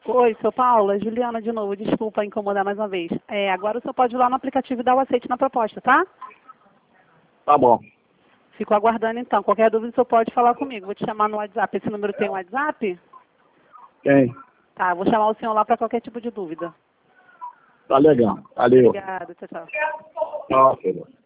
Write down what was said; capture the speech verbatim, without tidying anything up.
Oi, seu Paulo, é Juliana de novo. Desculpa incomodar mais uma vez. É, agora o senhor pode ir lá no aplicativo e dar o aceite na proposta, tá? Tá bom. Fico aguardando então. Qualquer dúvida o senhor pode falar comigo. Vou te chamar no WhatsApp. Esse número tem WhatsApp? Tem. Tá, vou chamar o senhor lá para qualquer tipo de dúvida. Tá legal. Valeu. Obrigada, tchau, tchau. Tchau, filho.